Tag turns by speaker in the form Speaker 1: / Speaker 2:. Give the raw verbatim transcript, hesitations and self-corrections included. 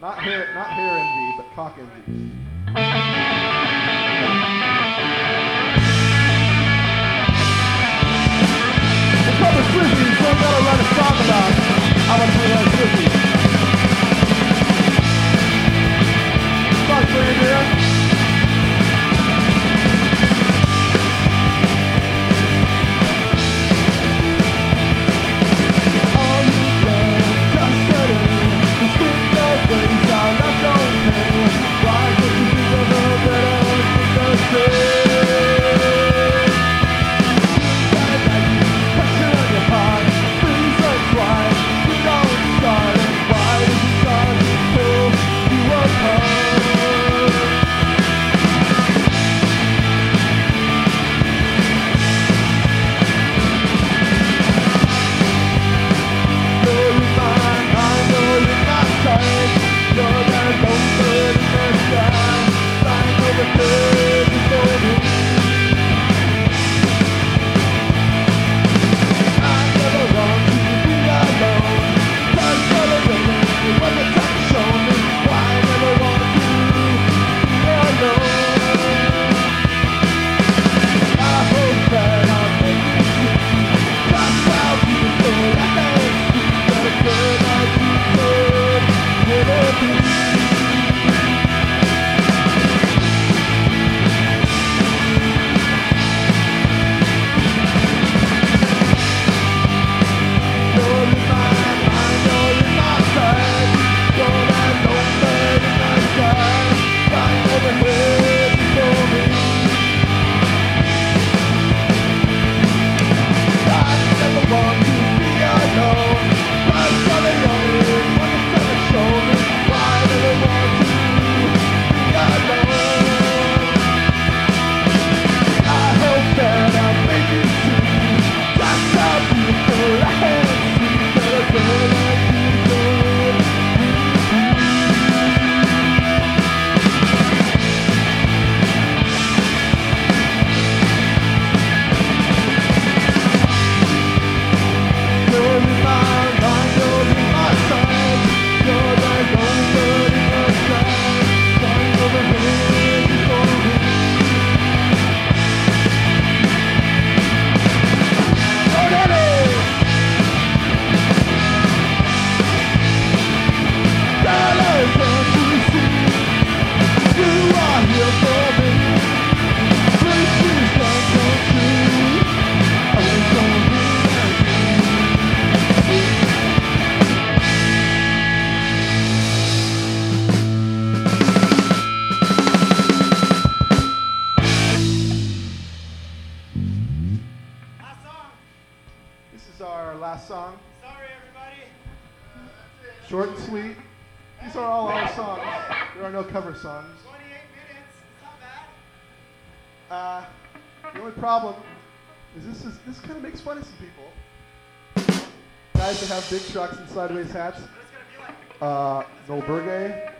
Speaker 1: Not hair, not hair envy, but cock envy. It's called the Swifties, so I'm gonna write a song about how much we like Swifties. Song for you, dear. Song.
Speaker 2: Sorry, everybody.
Speaker 1: Uh, Short and sweet. These are all our songs. There are no cover songs.
Speaker 2: twenty-eight minutes. It's not bad.
Speaker 1: Uh, the only problem is this is this kind of makes fun of some people. Guys that have big trucks and sideways hats.
Speaker 2: What it's gonna be like.
Speaker 1: Uh, Noel Burgay.